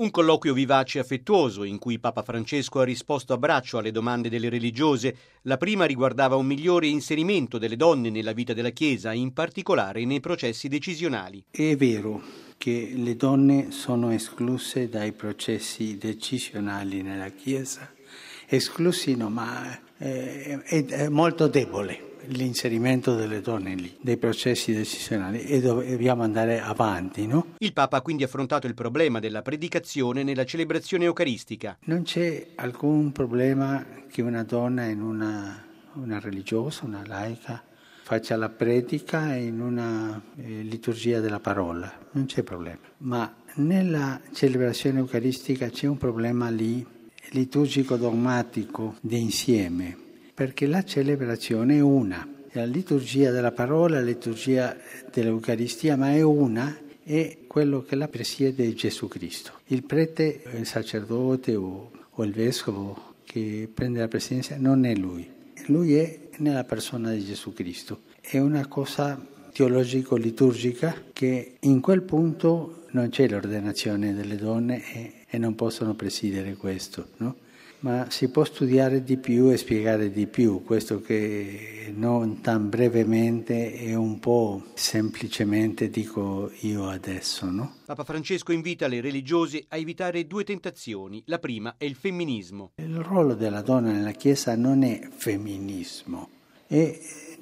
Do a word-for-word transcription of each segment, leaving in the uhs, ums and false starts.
Un colloquio vivace e affettuoso in cui Papa Francesco ha risposto a braccio alle domande delle religiose. La prima riguardava un migliore inserimento delle donne nella vita della Chiesa, in particolare nei processi decisionali. È vero che le donne sono escluse dai processi decisionali nella Chiesa, esclusi no, ma è, è, è molto debole l'inserimento delle donne lì, dei processi decisionali, e dobbiamo andare avanti, no? Il Papa ha quindi affrontato il problema della predicazione nella celebrazione eucaristica. Non c'è alcun problema che una donna in una, una religiosa, una laica, faccia la predica in una eh, liturgia della parola, non c'è problema. Ma nella celebrazione eucaristica c'è un problema lì, liturgico dogmatico di insieme, perché la celebrazione è una, la liturgia della parola, la liturgia dell'Eucaristia, ma è una, è quello che la presiede è Gesù Cristo. Il prete, il sacerdote o, o il vescovo che prende la presidenza non è lui, lui è nella persona di Gesù Cristo. È una cosa teologico-liturgica che in quel punto non c'è l'ordenazione delle donne e, e non possono presiedere questo, no? Ma si può studiare di più e spiegare di più, questo che non tan brevemente e un po' semplicemente dico io adesso, no? Papa Francesco invita le religiose a evitare due tentazioni. La prima è il femminismo. Il ruolo della donna nella Chiesa non è femminismo, è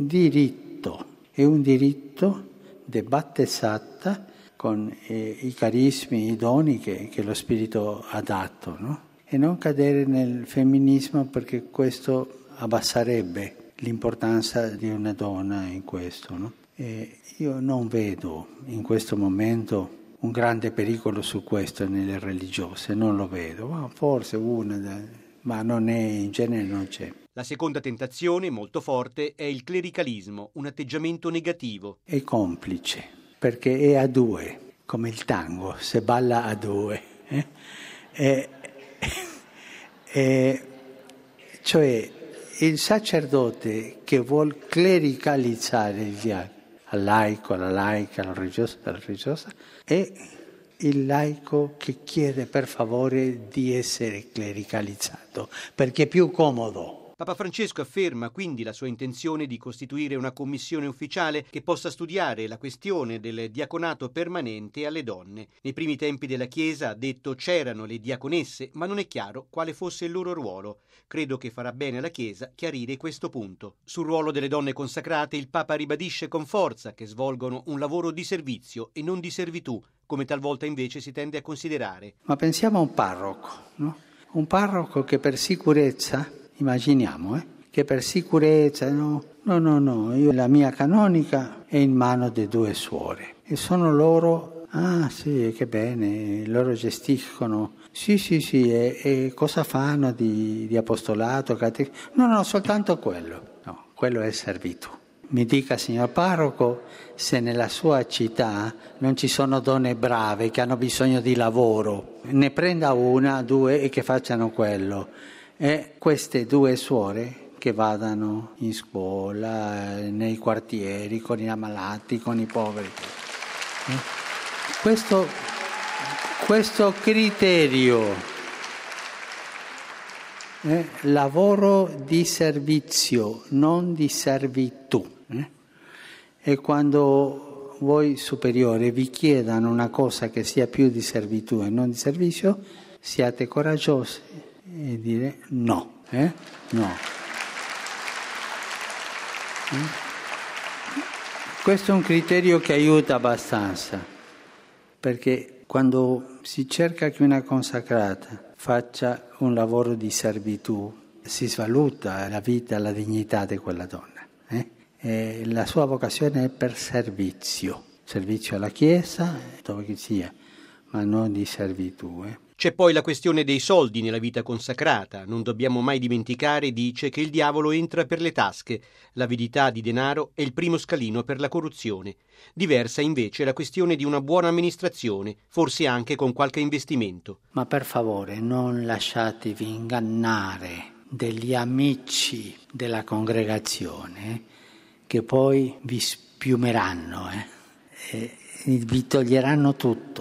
diritto, è un diritto de battezzata con eh, i carismi, i doni che, che lo Spirito ha dato, no? E non cadere nel femminismo, perché questo abbasserebbe l'importanza di una donna in questo, no? E io non vedo in questo momento un grande pericolo su questo nelle religiose, non lo vedo, ma forse una, ma non è, in genere non c'è. La seconda tentazione, molto forte, è il clericalismo, un atteggiamento negativo. È complice, perché è a due, come il tango, se balla a due. Eh? E, e, cioè il sacerdote che vuol clericalizzare il dialogo, al laico, alla laica, alla religiosa, alla religiosa, e il laico che chiede per favore di essere clericalizzato, perché è più comodo. Papa Francesco afferma quindi la sua intenzione di costituire una commissione ufficiale che possa studiare la questione del diaconato permanente alle donne. Nei primi tempi della Chiesa, ha detto, c'erano le diaconesse, ma non è chiaro quale fosse il loro ruolo. Credo che farà bene alla Chiesa chiarire questo punto. Sul ruolo delle donne consacrate il Papa ribadisce con forza che svolgono un lavoro di servizio e non di servitù, come talvolta invece si tende a considerare. Ma pensiamo a un parroco, no? Un parroco che per sicurezza, immaginiamo, eh, che per sicurezza, no, no, no, no, io la mia canonica è in mano di due suore e sono loro, ah sì, che bene, loro gestiscono, sì, sì, sì, e, e cosa fanno di, di apostolato, catech... no, no, soltanto quello, no, quello è servitù. Mi dica, signor parroco, se nella sua città non ci sono donne brave che hanno bisogno di lavoro, ne prenda una, due e che facciano quello. E queste due suore che vadano in scuola, nei quartieri, con i ammalati, con i poveri. Questo, questo criterio, eh, lavoro di servizio, non di servitù. Eh? E quando voi superiori vi chiedano una cosa che sia più di servitù e non di servizio, siate coraggiosi e dire no, eh? No. Eh? Questo è un criterio che aiuta abbastanza, perché quando si cerca che una consacrata faccia un lavoro di servitù, si svaluta la vita, la dignità di quella donna. Eh? E la sua vocazione è per servizio, servizio alla Chiesa, dove che sia, ma non di servitù. Eh? C'è poi la questione dei soldi nella vita consacrata. Non dobbiamo mai dimenticare, dice, che il diavolo entra per le tasche. L'avidità di denaro è il primo scalino per la corruzione. Diversa invece è la questione di una buona amministrazione, forse anche con qualche investimento. Ma per favore non lasciatevi ingannare degli amici della congregazione che poi vi spiumeranno, eh? E vi toglieranno tutto.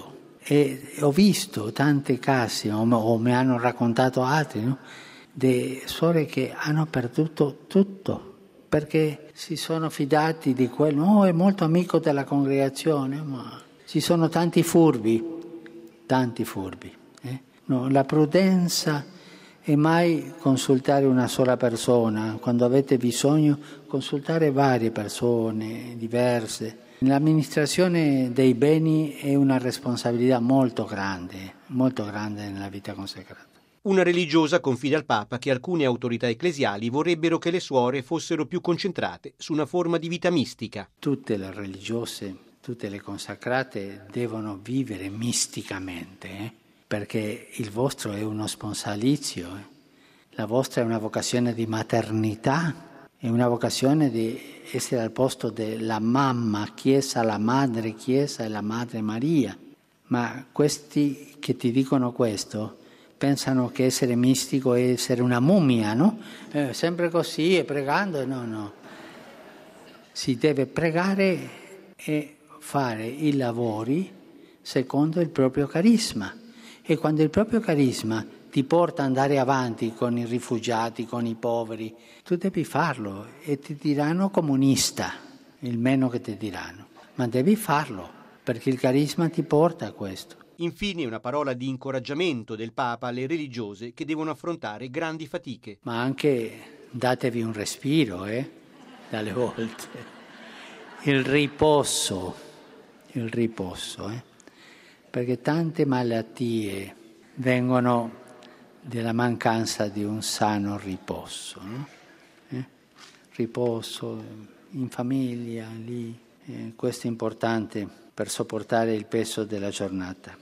E ho visto tanti casi, o, o mi hanno raccontato altri, no? Di suore che hanno perduto tutto, perché si sono fidati di quello, no, è molto amico della congregazione, ma ci sono tanti furbi, tanti furbi. Eh? No, la prudenza è mai consultare una sola persona, quando avete bisogno consultare varie persone diverse. L'amministrazione dei beni è una responsabilità molto grande, molto grande nella vita consacrata. Una religiosa confida al Papa che alcune autorità ecclesiali vorrebbero che le suore fossero più concentrate su una forma di vita mistica. Tutte le religiose, tutte le consacrate devono vivere misticamente, eh? Perché il vostro è uno sponsalizio, eh? La vostra è una vocazione di maternità, è una vocazione di essere al posto della mamma Chiesa, la madre Chiesa e la madre Maria. Ma questi che ti dicono questo pensano che essere mistico è essere una mummia, no? Eh, sempre così e pregando, no, no. Si deve pregare e fare i lavori secondo il proprio carisma. E quando il proprio carisma ti porta ad andare avanti con i rifugiati, con i poveri, tu devi farlo e ti diranno comunista, il meno che ti diranno, ma devi farlo perché il carisma ti porta a questo. Infine una parola di incoraggiamento del Papa alle religiose che devono affrontare grandi fatiche. Ma anche datevi un respiro, eh, dalle volte. Il riposo, il riposo, eh, perché tante malattie vengono della mancanza di un sano riposo, no? eh? Riposo in famiglia, lì, eh, questo è importante per sopportare il peso della giornata.